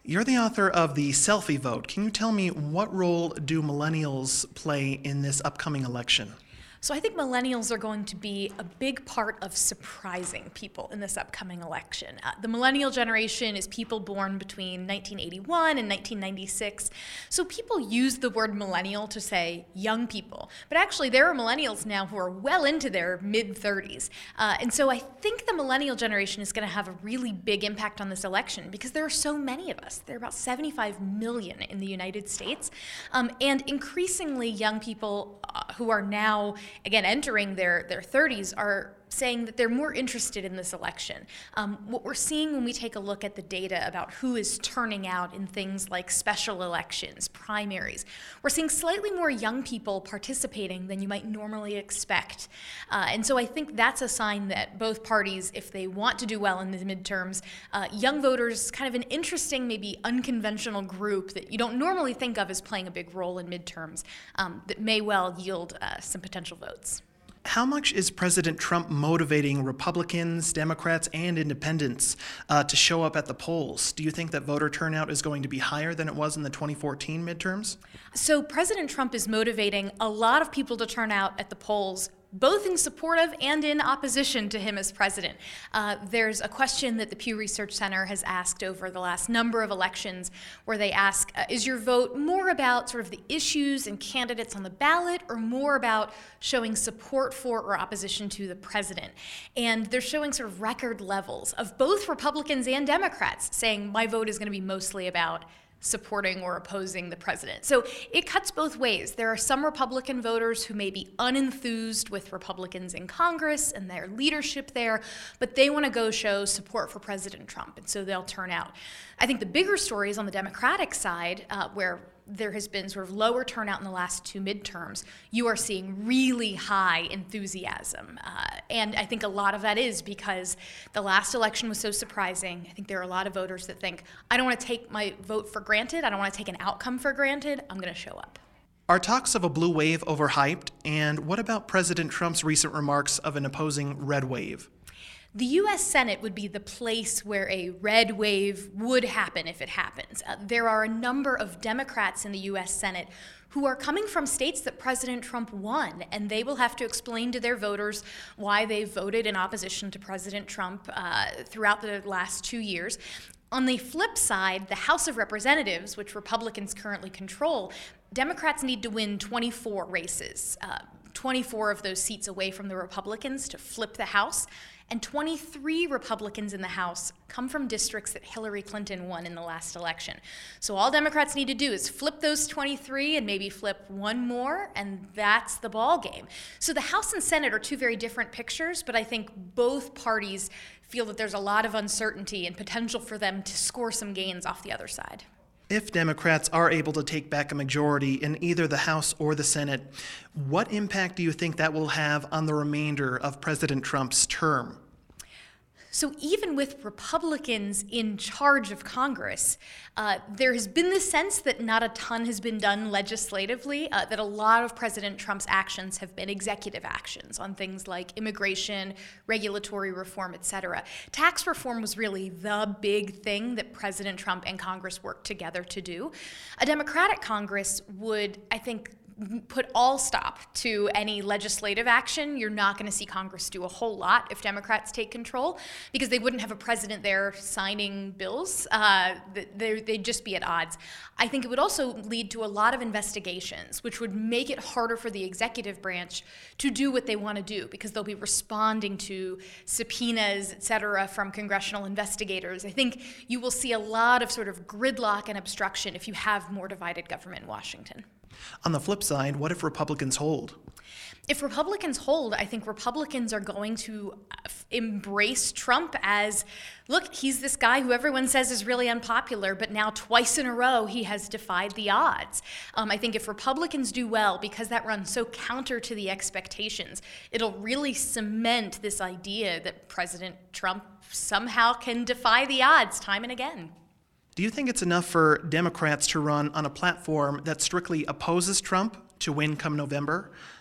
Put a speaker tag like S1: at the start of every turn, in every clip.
S1: You're the author of The Selfie Vote. Can you tell me what role do millennials play in this upcoming election?
S2: So I think millennials are going to be a big part of surprising people in this upcoming election. The millennial generation is people born between 1981 and 1996. So people use the word millennial to say young people. But actually, there are millennials now who are well into their mid-30s. And so I think the millennial generation is going to have a really big impact on this election because there are so many of us. There are about 75 million in the United States. And increasingly young people who are now again, entering their 30s are saying that they're more interested in this election. What we're seeing when we take a look at the data about who is turning out in things like special elections, primaries, we're seeing slightly more young people participating than you might normally expect. And so I think that's a sign that both parties, if they want to do well in the midterms, young voters, kind of an interesting, maybe unconventional group that you don't normally think of as playing a big role in midterms, that may well yield some potential votes.
S1: How much is President Trump motivating Republicans, Democrats, and independents to show up at the polls? Do you think that voter turnout is going to be higher than it was in the 2014 midterms?
S2: So President Trump is motivating a lot of people to turn out at the polls, both in support of and in opposition to him as president. There's a question that the Pew Research Center has asked over the last number of elections where they ask, is your vote more about sort of the issues and candidates on the ballot or more about showing support for or opposition to the president? And they're showing sort of record levels of both Republicans and Democrats saying my vote is going to be mostly about supporting or opposing the president. So it cuts both ways. There are some Republican voters who may be unenthused with Republicans in Congress and their leadership there, but they want to go show support for President Trump, and so they'll turn out. I think the bigger story is on the Democratic side, where there has been sort of lower turnout in the last two midterms. You are seeing really high enthusiasm. And I think a lot of that is because the last election was so surprising. I think there are a lot of voters that think, I don't want to take my vote for granted. I don't want to take an outcome for granted. I'm going to show up.
S1: Are talks of a blue wave overhyped? And what about President Trump's recent remarks of an opposing red wave?
S2: The U.S. Senate would be the place where a red wave would happen if it happens. There are a number of Democrats in the U.S. Senate who are coming from states that President Trump won, and they will have to explain to their voters why they voted in opposition to President Trump throughout the last 2 years. On the flip side, the House of Representatives, which Republicans currently control, Democrats need to win 24 races, 24 of those seats away from the Republicans to flip the House. And 23 Republicans in the House come from districts that Hillary Clinton won in the last election. So all Democrats need to do is flip those 23 and maybe flip one more, and that's the ball game. So the House and Senate are two very different pictures, but I think both parties feel that there's a lot of uncertainty and potential for them to score some gains off the other side.
S1: If Democrats are able to take back a majority in either the House or the Senate, what impact do you think that will have on the remainder of President Trump's term?
S2: So even with Republicans in charge of Congress, there has been the sense that not a ton has been done legislatively, that a lot of President Trump's actions have been executive actions on things like immigration, regulatory reform, et cetera. Tax reform was really the big thing that President Trump and Congress worked together to do. A Democratic Congress would, I think, put all stop to any legislative action. You're not going to see Congress do a whole lot if Democrats take control because they wouldn't have a president there signing bills. They'd just be at odds. I think it would also lead to a lot of investigations, which would make it harder for the executive branch to do what they want to do because they'll be responding to subpoenas, et cetera, from congressional investigators. I think you will see a lot of sort of gridlock and obstruction if you have more divided government in Washington.
S1: On the flip side, what if Republicans hold?
S2: If Republicans hold, I think Republicans are going to embrace Trump as, look, he's this guy who everyone says is really unpopular, but now twice in a row he has defied the odds. I think if Republicans do well, because that runs so counter to the expectations, it'll really cement this idea that President Trump somehow can defy the odds time and again.
S1: Do you think it's enough for Democrats to run on a platform that strictly opposes Trump to win come November?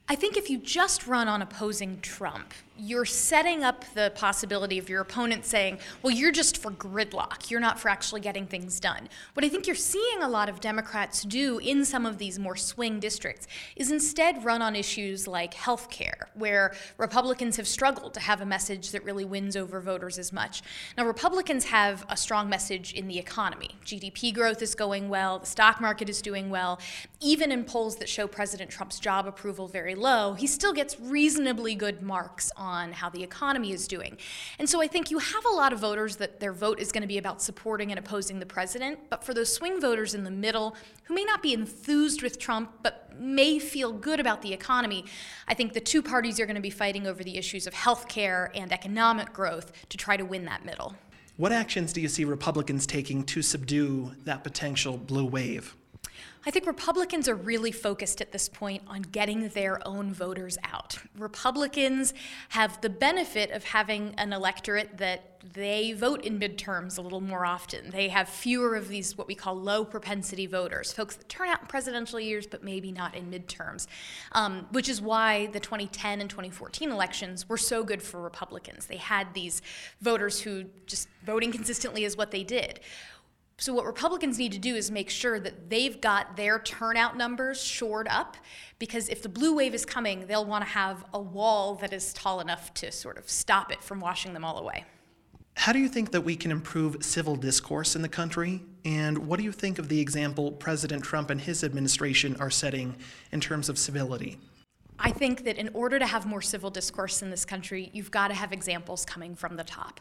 S2: I think if you just run on opposing Trump, you're setting up the possibility of your opponent saying, well, you're just for gridlock. You're not for actually getting things done. What I think you're seeing a lot of Democrats do in some of these more swing districts is instead run on issues like health care, where Republicans have struggled to have a message that really wins over voters as much. Now, Republicans have a strong message in the economy. GDP growth is going well. The stock market is doing well. Even in polls that show President Trump's job approval very low, he still gets reasonably good marks on how the economy is doing. And so I think you have a lot of voters that their vote is going to be about supporting and opposing the president, but for those swing voters in the middle who may not be enthused with Trump but may feel good about the economy, I think the two parties are going to be fighting over the issues of health care and economic growth to try to win that middle.
S1: What actions do you see Republicans taking to subdue that potential blue wave?
S2: I think Republicans are really focused at this point on getting their own voters out. Republicans have the benefit of having an electorate that they vote in midterms a little more often. They have fewer of these what we call low propensity voters, folks that turn out in presidential years but maybe not in midterms, which is why the 2010 and 2014 elections were so good for Republicans. They had these voters who just voting consistently is what they did. So what Republicans need to do is make sure that they've got their turnout numbers shored up, because if the blue wave is coming, they'll want to have a wall that is tall enough to sort of stop it from washing them all away.
S1: How do you think that we can improve civil discourse in the country? And what do you think of the example President Trump and his administration are setting in terms of civility?
S2: I think that in order to have more civil discourse in this country, you've got to have examples coming from the top.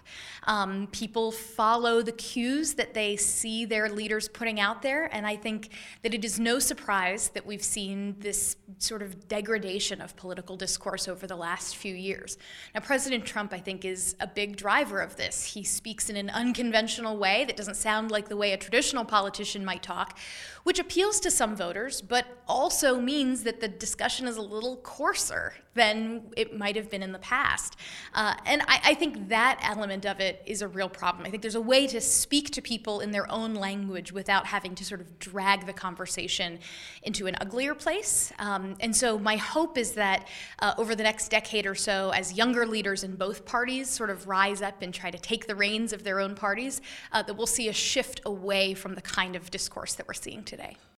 S2: People follow the cues that they see their leaders putting out there, and I think that it is no surprise that we've seen this sort of degradation of political discourse over the last few years. Now, President Trump, I think, is a big driver of this. He speaks in an unconventional way that doesn't sound like the way a traditional politician might talk, which appeals to some voters, but also means that the discussion is a little coarser than it might have been in the past. And I think that element of it is a real problem. I think there's a way to speak to people in their own language without having to sort of drag the conversation into an uglier place. And so my hope is that over the next decade or so, as younger leaders in both parties sort of rise up and try to take the reins of their own parties, that we'll see a shift away from the kind of discourse that we're seeing today.